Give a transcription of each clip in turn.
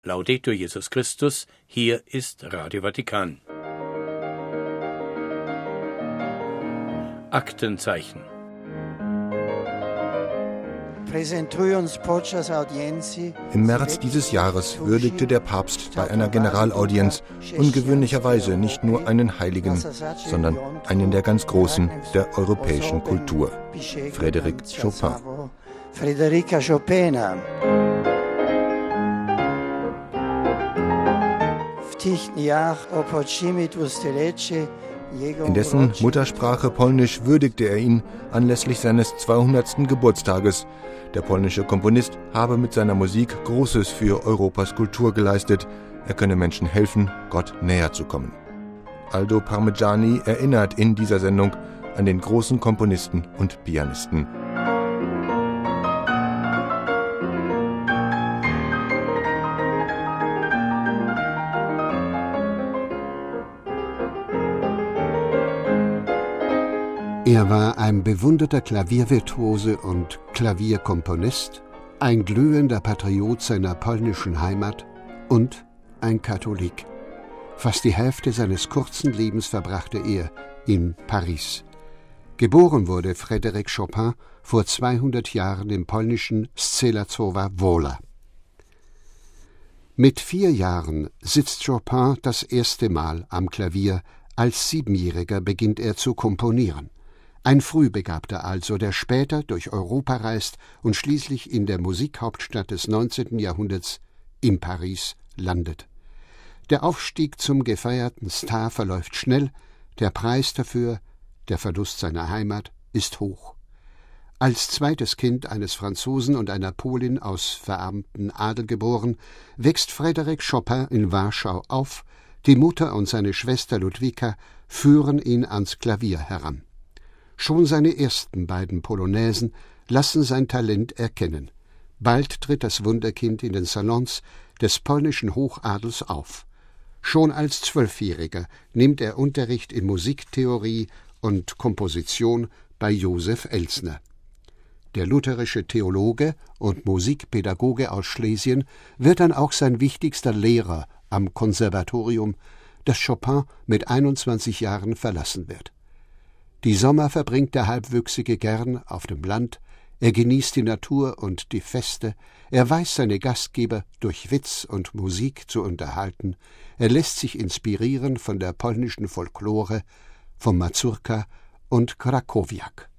Laudetur Jesus Christus, hier ist Radio Vatikan. Aktenzeichen. Im März dieses Jahres würdigte der Papst bei einer Generalaudienz ungewöhnlicherweise nicht nur einen Heiligen, sondern einen der ganz Großen der europäischen Kultur, Frédéric Chopin. Frédéric Chopin. In dessen Muttersprache Polnisch würdigte er ihn anlässlich seines 200. Geburtstages. Der polnische Komponist habe mit seiner Musik Großes für Europas Kultur geleistet. Er könne Menschen helfen, Gott näher zu kommen. Aldo Parmigiani erinnert in dieser Sendung an den großen Komponisten und Pianisten. Er war ein bewunderter Klaviervirtuose und Klavierkomponist, ein glühender Patriot seiner polnischen Heimat und ein Katholik. Fast die Hälfte seines kurzen Lebens verbrachte er in Paris. Geboren wurde Frédéric Chopin vor 200 Jahren im polnischen Szelaczowa Wola. Mit 4 Jahren sitzt Chopin das erste Mal am Klavier. Als 7-Jähriger beginnt er zu komponieren. Ein Frühbegabter also, der später durch Europa reist und schließlich in der Musikhauptstadt des 19. Jahrhunderts, in Paris, landet. Der Aufstieg zum gefeierten Star verläuft schnell, der Preis dafür, der Verlust seiner Heimat, ist hoch. Als zweites Kind eines Franzosen und einer Polin aus verarmten Adel geboren, wächst Frédéric Chopin in Warschau auf. Die Mutter und seine Schwester Ludwika führen ihn ans Klavier heran. Schon seine ersten beiden Polonaisen lassen sein Talent erkennen. Bald tritt das Wunderkind in den Salons des polnischen Hochadels auf. Schon als 12-Jähriger nimmt er Unterricht in Musiktheorie und Komposition bei Josef Elsner. Der lutherische Theologe und Musikpädagoge aus Schlesien wird dann auch sein wichtigster Lehrer am Konservatorium, das Chopin mit 21 Jahren verlassen wird. Die Sommer verbringt der Halbwüchsige gern auf dem Land, er genießt die Natur und die Feste, er weiß seine Gastgeber durch Witz und Musik zu unterhalten, er lässt sich inspirieren von der polnischen Folklore, vom Mazurka und Krakowiak.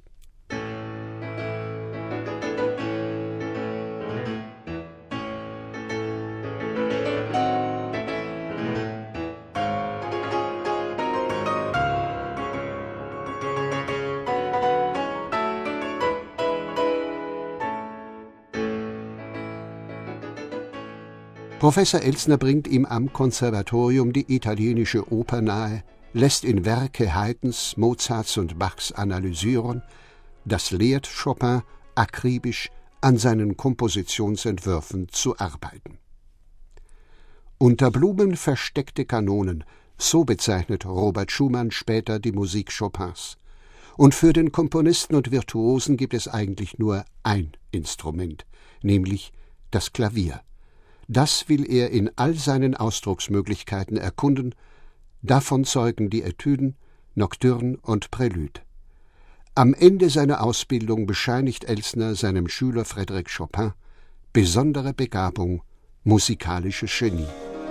Professor Elsner bringt ihm am Konservatorium die italienische Oper nahe, lässt in Werke Haydns, Mozarts und Bachs analysieren. Das lehrt Chopin, akribisch an seinen Kompositionsentwürfen zu arbeiten. Unter Blumen versteckte Kanonen, so bezeichnet Robert Schumann später die Musik Chopins. Und für den Komponisten und Virtuosen gibt es eigentlich nur ein Instrument, nämlich das Klavier. Das will er in all seinen Ausdrucksmöglichkeiten erkunden, davon zeugen die Etüden, Nocturne und Prälude. Am Ende seiner Ausbildung bescheinigt Elsner seinem Schüler Frédéric Chopin besondere Begabung, musikalisches Genie.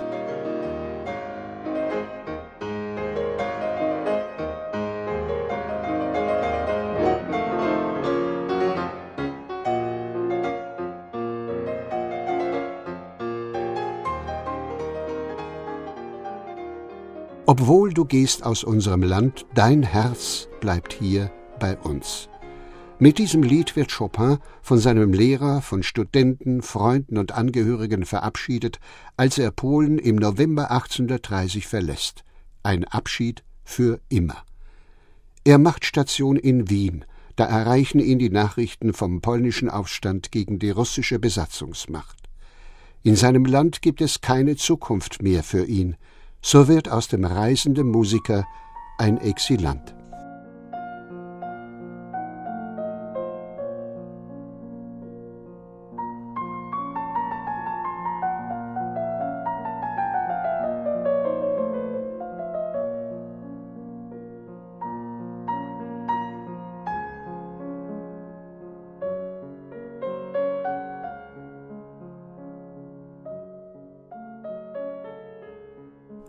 Obwohl du gehst aus unserem Land, dein Herz bleibt hier bei uns. Mit diesem Lied wird Chopin von seinem Lehrer, von Studenten, Freunden und Angehörigen verabschiedet, als er Polen im November 1830 verlässt. Ein Abschied für immer. Er macht Station in Wien. Da erreichen ihn die Nachrichten vom polnischen Aufstand gegen die russische Besatzungsmacht. In seinem Land gibt es keine Zukunft mehr für ihn. So wird aus dem reisenden Musiker ein Exilant.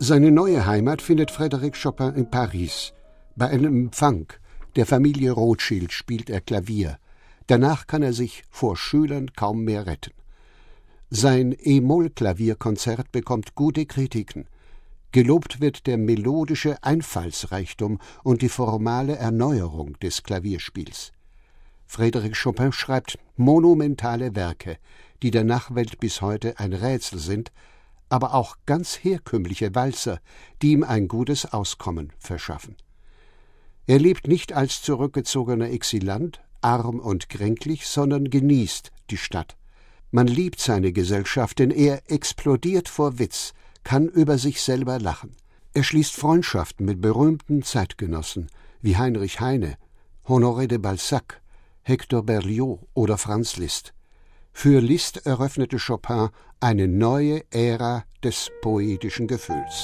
Seine neue Heimat findet Frédéric Chopin in Paris. Bei einem Empfang der Familie Rothschild spielt er Klavier. Danach kann er sich vor Schülern kaum mehr retten. Sein E-Moll-Klavierkonzert bekommt gute Kritiken. Gelobt wird der melodische Einfallsreichtum und die formale Erneuerung des Klavierspiels. Frédéric Chopin schreibt monumentale Werke, die der Nachwelt bis heute ein Rätsel sind, aber auch ganz herkömmliche Walzer, die ihm ein gutes Auskommen verschaffen. Er lebt nicht als zurückgezogener Exilant, arm und kränklich, sondern genießt die Stadt. Man liebt seine Gesellschaft, denn er explodiert vor Witz, kann über sich selber lachen. Er schließt Freundschaften mit berühmten Zeitgenossen wie Heinrich Heine, Honoré de Balzac, Hector Berlioz oder Franz Liszt. Für Liszt eröffnete Chopin eine neue Ära des poetischen Gefühls.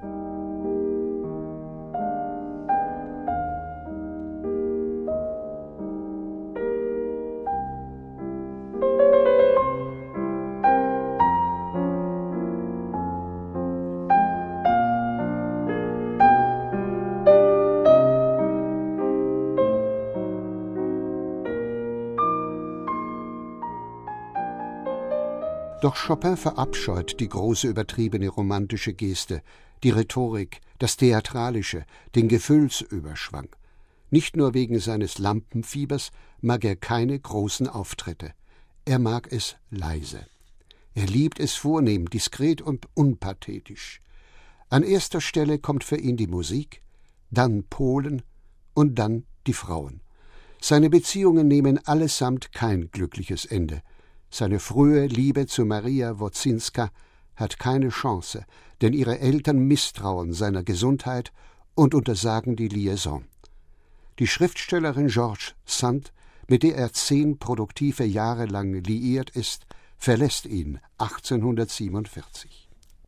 Doch Chopin verabscheut die große übertriebene romantische Geste, die Rhetorik, das Theatralische, den Gefühlsüberschwang. Nicht nur wegen seines Lampenfiebers mag er keine großen Auftritte. Er mag es leise. Er liebt es vornehm, diskret und unpathetisch. An erster Stelle kommt für ihn die Musik, dann Polen und dann die Frauen. Seine Beziehungen nehmen allesamt kein glückliches Ende. Seine frühe Liebe zu Maria Wodzinska hat keine Chance, denn ihre Eltern misstrauen seiner Gesundheit und untersagen die Liaison. Die Schriftstellerin George Sand, mit der er 10 produktive Jahre lang liiert ist, verlässt ihn 1847.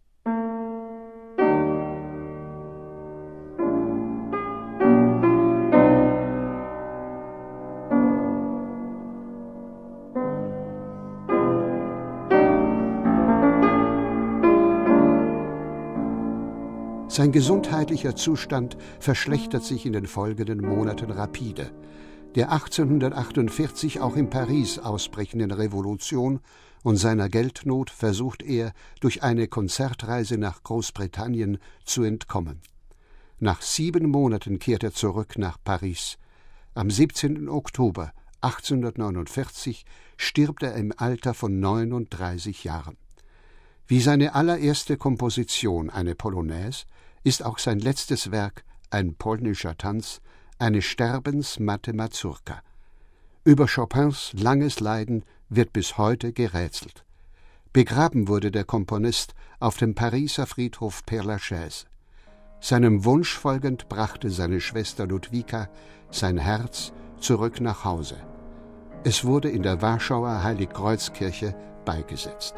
Sein gesundheitlicher Zustand verschlechtert sich in den folgenden Monaten rapide. Der 1848 auch in Paris ausbrechenden Revolution und seiner Geldnot versucht er, durch eine Konzertreise nach Großbritannien zu entkommen. Nach 7 Monaten kehrt er zurück nach Paris. Am 17. Oktober 1849 stirbt er im Alter von 39 Jahren. Wie seine allererste Komposition, eine Polonaise, ist auch sein letztes Werk, ein polnischer Tanz, eine sterbensmatte Mazurka. Über Chopins langes Leiden wird bis heute gerätselt. Begraben wurde der Komponist auf dem Pariser Friedhof Père-Lachaise. Seinem Wunsch folgend brachte seine Schwester Ludwika sein Herz zurück nach Hause. Es wurde in der Warschauer Heiligkreuzkirche beigesetzt.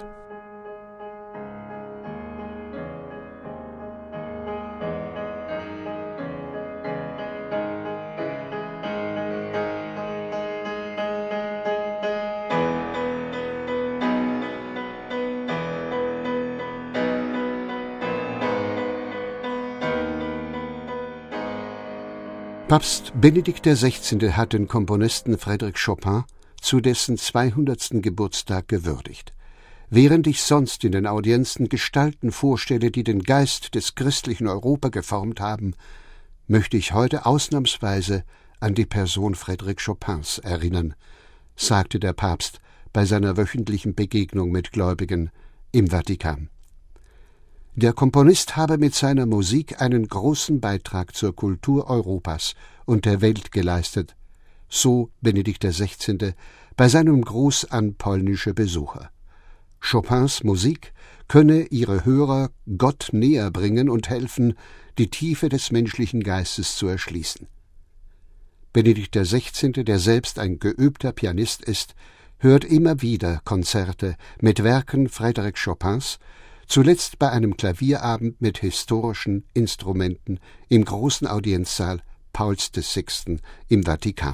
Papst Benedikt XVI. Hat den Komponisten Frédéric Chopin zu dessen 200. Geburtstag gewürdigt. Während ich sonst in den Audienzen Gestalten vorstelle, die den Geist des christlichen Europa geformt haben, möchte ich heute ausnahmsweise an die Person Frédéric Chopins erinnern, sagte der Papst bei seiner wöchentlichen Begegnung mit Gläubigen im Vatikan. Der Komponist habe mit seiner Musik einen großen Beitrag zur Kultur Europas und der Welt geleistet, so Benedikt XVI. Bei seinem Gruß an polnische Besucher. Chopins Musik könne ihre Hörer Gott näher bringen und helfen, die Tiefe des menschlichen Geistes zu erschließen. Benedikt XVI., der selbst ein geübter Pianist ist, hört immer wieder Konzerte mit Werken Frédéric Chopins, zuletzt bei einem Klavierabend mit historischen Instrumenten im großen Audienzsaal Pauls VI. Im Vatikan.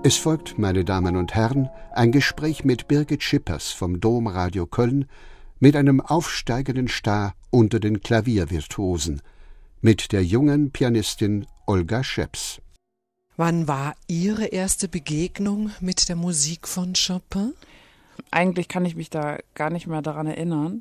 Es folgt, meine Damen und Herren, ein Gespräch mit Birgit Schippers vom Domradio Köln mit einem aufsteigenden Star unter den Klaviervirtuosen, mit der jungen Pianistin Olga Scheps. Wann war Ihre erste Begegnung mit der Musik von Chopin? Eigentlich kann ich mich da gar nicht mehr daran erinnern,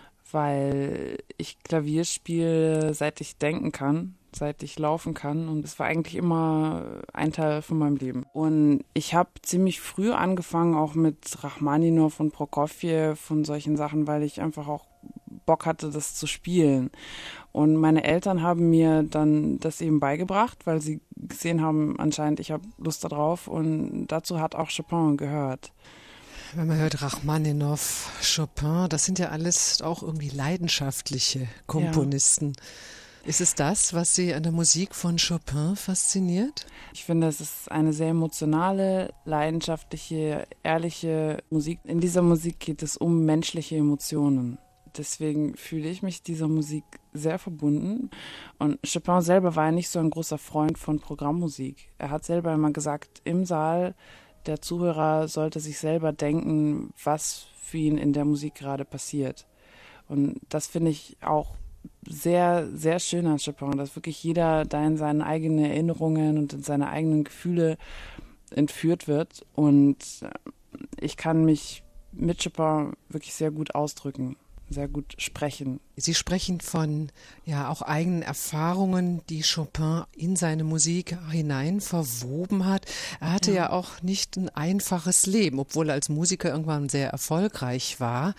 weil ich Klavier spiele, seit ich denken kann, seit ich laufen kann, und es war eigentlich immer ein Teil von meinem Leben. Und ich habe ziemlich früh angefangen, auch mit Rachmaninow und Prokofjew und solchen Sachen, weil ich einfach auch Bock hatte, das zu spielen. Und meine Eltern haben mir dann das eben beigebracht, weil sie gesehen haben, anscheinend ich habe Lust darauf, und dazu hat auch Chopin gehört. Wenn man hört Rachmaninow, Chopin, das sind ja alles auch irgendwie leidenschaftliche Komponisten. Ja. Ist es das, was Sie an der Musik von Chopin fasziniert? Ich finde, es ist eine sehr emotionale, leidenschaftliche, ehrliche Musik. In dieser Musik geht es um menschliche Emotionen. Deswegen fühle ich mich dieser Musik sehr verbunden. Und Chopin selber war ja nicht so ein großer Freund von Programmmusik. Er hat selber immer gesagt, im Saal, der Zuhörer sollte sich selber denken, was für ihn in der Musik gerade passiert. Und das finde ich auch sehr, sehr schön an Chopin, dass wirklich jeder da in seine eigenen Erinnerungen und in seine eigenen Gefühle entführt wird. Und ich kann mich mit Chopin wirklich sehr gut ausdrücken, sehr gut sprechen. Sie sprechen von auch eigenen Erfahrungen, die Chopin in seine Musik hinein verwoben hat. Er hatte ja auch nicht ein einfaches Leben, obwohl er als Musiker irgendwann sehr erfolgreich war.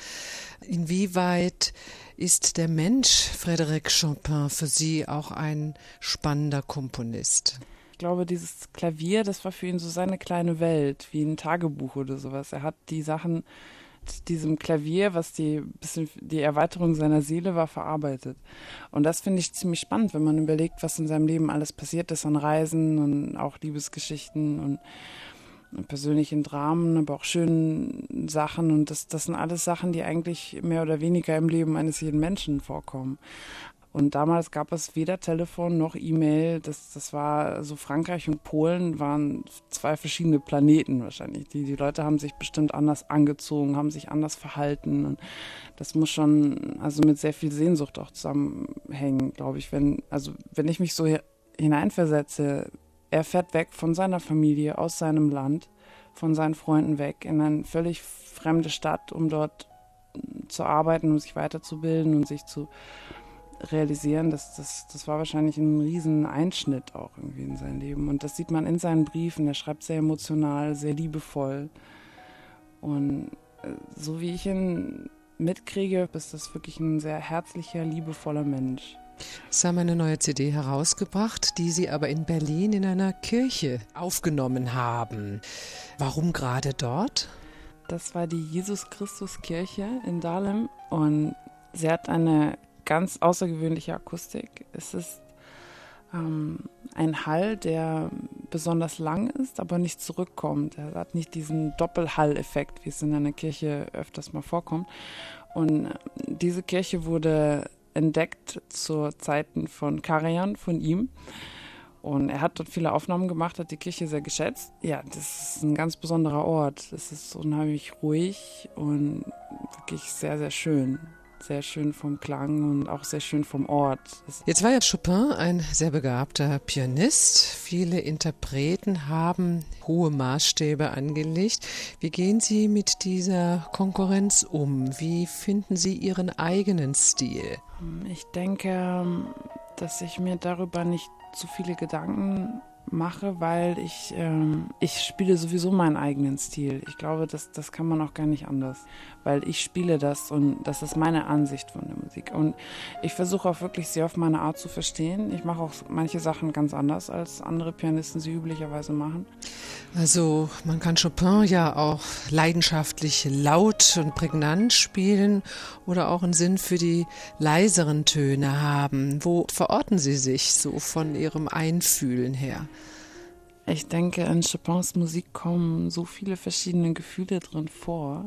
Inwieweit ist der Mensch Frédéric Chopin für Sie auch ein spannender Komponist? Ich glaube, dieses Klavier, das war für ihn so seine kleine Welt, wie ein Tagebuch oder sowas. Er hat die Sachen diesem Klavier, was die Erweiterung seiner Seele war, verarbeitet. Und das finde ich ziemlich spannend, wenn man überlegt, was in seinem Leben alles passiert ist an Reisen und auch Liebesgeschichten und persönlichen Dramen, aber auch schönen Sachen. Und das sind alles Sachen, die eigentlich mehr oder weniger im Leben eines jeden Menschen vorkommen. Und damals gab es weder Telefon noch E-Mail. Das war so, Frankreich und Polen waren zwei verschiedene Planeten wahrscheinlich. Die Leute haben sich bestimmt anders angezogen, haben sich anders verhalten. Und das muss schon mit sehr viel Sehnsucht auch zusammenhängen, glaube ich. Wenn ich mich so hineinversetze, er fährt weg von seiner Familie, aus seinem Land, von seinen Freunden weg, in eine völlig fremde Stadt, um dort zu arbeiten, um sich weiterzubilden und sich zu realisieren, das war wahrscheinlich ein riesen Einschnitt auch irgendwie in sein Leben. Und das sieht man in seinen Briefen. Er schreibt sehr emotional, sehr liebevoll. Und so wie ich ihn mitkriege, ist das wirklich ein sehr herzlicher, liebevoller Mensch. Sie haben eine neue CD herausgebracht, die Sie aber in Berlin in einer Kirche aufgenommen haben. Warum gerade dort? Das war die Jesus-Christus-Kirche in Dahlem, und sie hat eine ganz außergewöhnliche Akustik. Es ist ein Hall, der besonders lang ist, aber nicht zurückkommt. Er hat nicht diesen Doppelhall-Effekt, wie es in einer Kirche öfters mal vorkommt. Und diese Kirche wurde entdeckt zu Zeiten von Karajan, von ihm. Und er hat dort viele Aufnahmen gemacht, hat die Kirche sehr geschätzt. Ja, das ist ein ganz besonderer Ort. Es ist unheimlich ruhig und wirklich sehr, sehr schön. Sehr schön vom Klang und auch sehr schön vom Ort. Jetzt war ja Chopin ein sehr begabter Pianist. Viele Interpreten haben hohe Maßstäbe angelegt. Wie gehen Sie mit dieser Konkurrenz um? Wie finden Sie Ihren eigenen Stil? Ich denke, dass ich mir darüber nicht zu viele Gedanken mache, weil ich spiele sowieso meinen eigenen Stil. Ich glaube, das kann man auch gar nicht anders, weil ich spiele das und das ist meine Ansicht von der Musik. Und ich versuche auch wirklich sehr auf meine Art zu verstehen. Ich mache auch manche Sachen ganz anders, als andere Pianisten sie üblicherweise machen. Also man kann Chopin ja auch leidenschaftlich laut und prägnant spielen oder auch einen Sinn für die leiseren Töne haben. Wo verorten Sie sich so von Ihrem Einfühlen her? Ich denke, in Chopins Musik kommen so viele verschiedene Gefühle drin vor.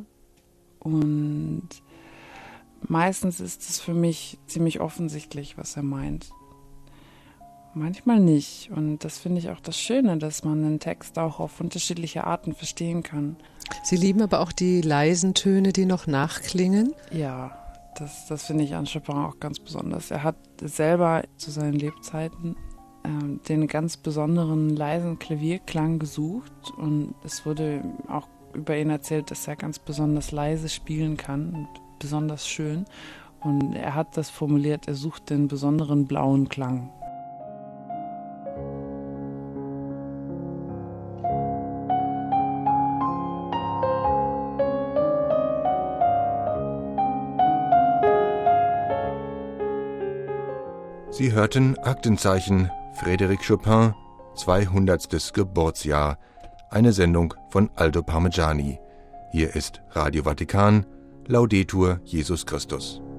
Und meistens ist es für mich ziemlich offensichtlich, was er meint. Manchmal nicht. Und das finde ich auch das Schöne, dass man einen Text auch auf unterschiedliche Arten verstehen kann. Sie lieben aber auch die leisen Töne, die noch nachklingen? Ja, das finde ich an Chopin auch ganz besonders. Er hat selber zu seinen Lebzeiten den ganz besonderen leisen Klavierklang gesucht. Und es wurde auch über ihn erzählt, dass er ganz besonders leise spielen kann und besonders schön. Und er hat das formuliert, er sucht den besonderen blauen Klang. Sie hörten Aktenzeichen Frédéric Chopin, 200. Geburtsjahr, eine Sendung von Aldo Parmigiani. Hier ist Radio Vatikan, Laudetur Jesus Christus.